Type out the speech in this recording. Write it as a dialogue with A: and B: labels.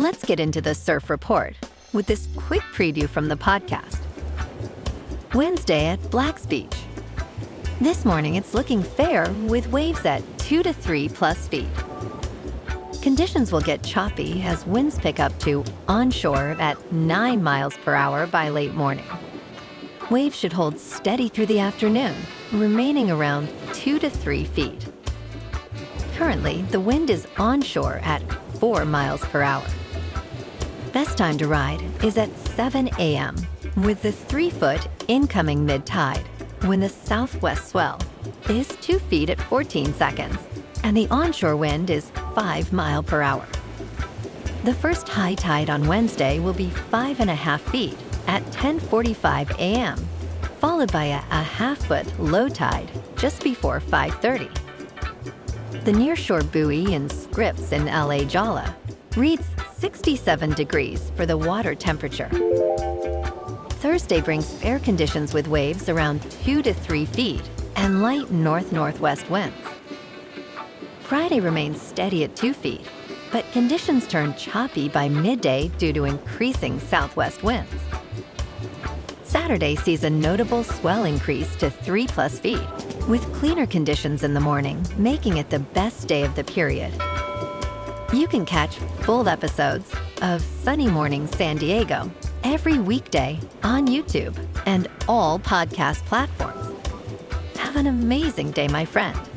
A: Let's get into the surf report with this quick preview from the podcast. Wednesday at Black's Beach. This morning it's looking fair with waves at 2 to 3 plus feet. Conditions will get choppy as winds pick up to onshore at 9 miles per hour by late morning. Waves should hold steady through the afternoon, remaining around 2 to 3 feet. Currently, the wind is onshore at 4 miles per hour. Best time to ride is at 7 a.m. with the 3-foot incoming mid-tide when the southwest swell is 2 feet at 14 seconds and the onshore wind is 5 miles per hour. The first high tide on Wednesday will be 5.5 feet at 10:45 a.m., followed by a half-foot low tide just before 5:30. The nearshore buoy in Scripps in LA Jolla reads 67 degrees for the water temperature. Thursday brings fair conditions with waves around 2 to 3 feet and light north-northwest winds. Friday remains steady at 2 feet, but conditions turn choppy by midday due to increasing southwest winds. Saturday sees a notable swell increase to 3 plus feet, with cleaner conditions in the morning, making it the best day of the period. You can catch full episodes of Sunny Morning San Diego every weekday on YouTube and all podcast platforms. Have an amazing day, my friend.